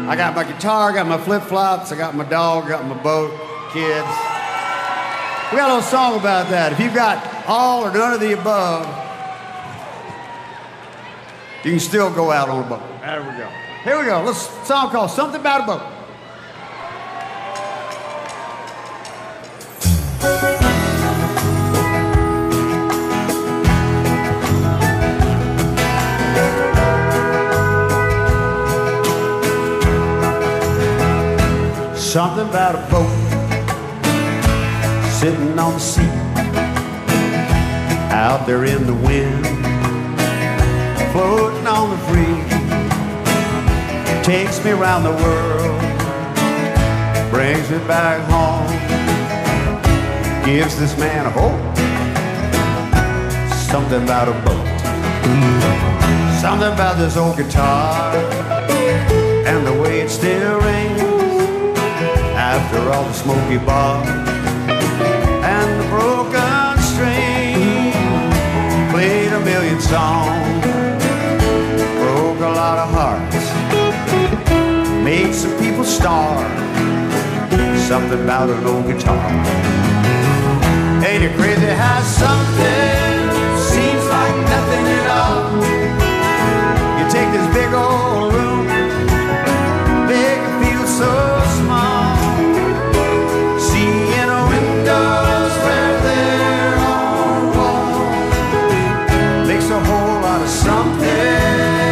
I got my guitar, I got my flip-flops, I got my dog, I got my boat, kids. We got a little song about that. If you've got all or none of the above, you can still go out on a boat. There we go. Here we go. Let's song called Something About a Boat. Something about a boat sitting on the sea, out there in the wind, floating on the breeze. Takes me around the world, brings me back home, gives this man a hope. Something about a boat, something about this old guitar, and the way it still rings after all the smoky bars and the broken string. Played a million songs, broke a lot of hearts, made some people starve. Something about an old guitar. Ain't it crazy how something seems like nothing at all? You take this big old room, make it feel so small. Seeing windows where there are walls makes a whole lot of something.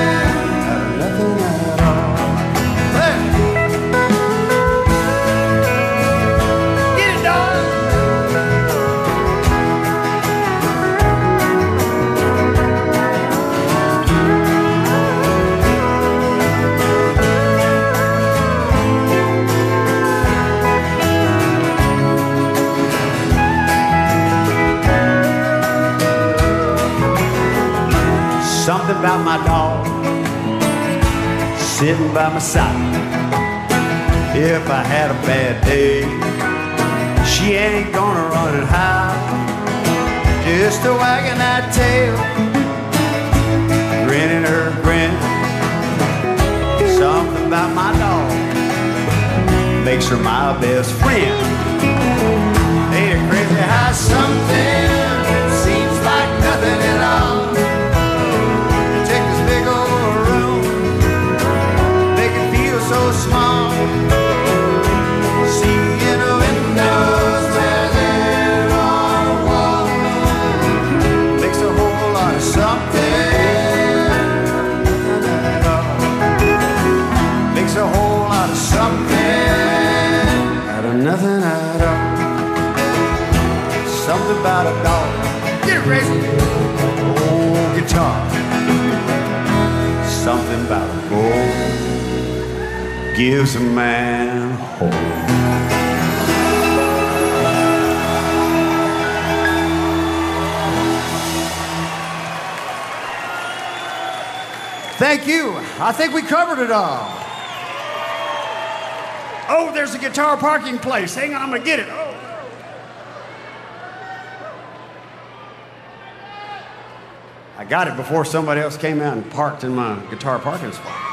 Something about my dog sitting by my side. If I had a bad day, she ain't gonna run and hide. Just a wagging that tail, grinning her grin. Something about my dog makes her my best friend. Ain't it crazy how something seems like nothing at all? So small, seeing windows where there are walls makes a whole lot of something. Makes a whole lot of something out of nothing at all. Something about a dog, get ready, old guitar. Something about a boat gives a man hope. Thank you. I think we covered it all. Oh, there's a guitar parking place. Hang on, I'm gonna get it. Oh. I got it before somebody else came out and parked in my guitar parking spot.